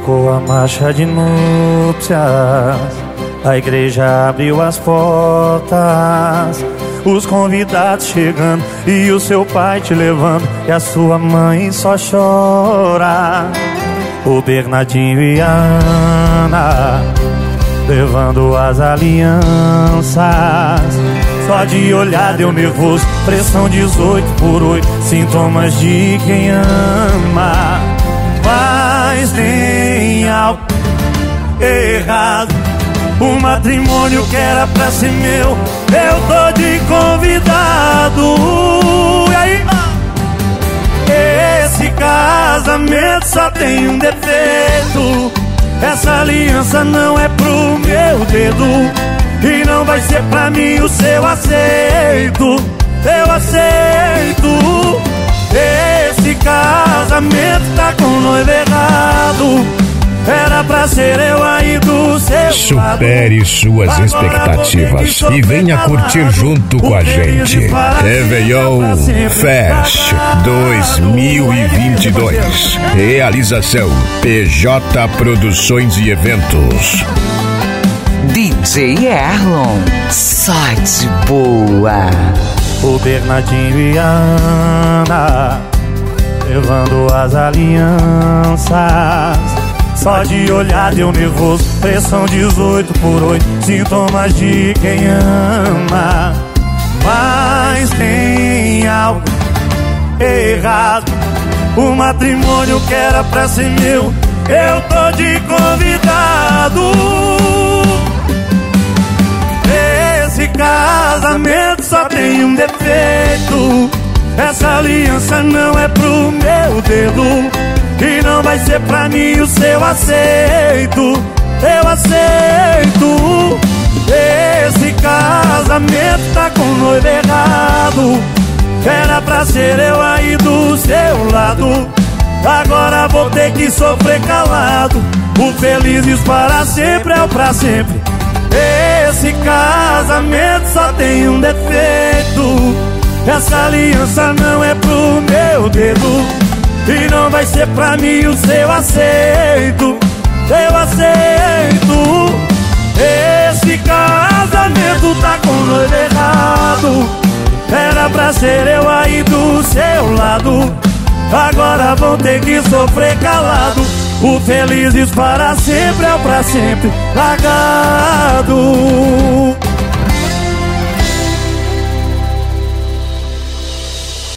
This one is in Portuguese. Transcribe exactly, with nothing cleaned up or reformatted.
tocou a marcha de núpcias, a igreja abriu as portas, os convidados chegando e o seu pai te levando, e a sua mãe só chora. O Bernardinho e a Ana levando as alianças, só de olhar deu nervoso, pressão dezoito por oito, sintomas de quem ama. Mas tem algo errado, o matrimônio que era pra ser meu, eu tô de convidado. E aí? Esse casamento só tem um defeito, essa aliança não é pro meu dedo, e não vai ser pra mim o seu aceito. Eu aceito. Esse casamento tá com o noivo errado, era pra ser eu aí do seu lado. Supere suas expectativas e venha curtir junto com a gente. Réveillon Fest dois mil e vinte e dois. Realização P J Produções e Eventos. D J Erlon, só de boa. O Bernardinho e a Ana levando as alianças, só de olhar deu nervoso, pressão dezoito por oito, sintomas de quem ama. Mas tem algo errado, o matrimônio que era pra ser meu, eu tô de convidado. Esse casamento só tem um defeito, essa aliança não é pro meu dedo, e não vai ser pra mim o seu aceito. Eu aceito. Esse casamento tá com o noivo errado, era pra ser eu aí do seu lado, agora vou ter que sofrer calado. O felizes para sempre é o pra sempre. Esse casamento só tem um defeito, essa aliança não é pro meu dedo, e não vai ser pra mim o seu aceito. Eu aceito. Esse casamento tá com o noivo errado, era pra ser eu aí do seu lado, agora vão ter que sofrer calado. O felizes para sempre é o pra sempre largado.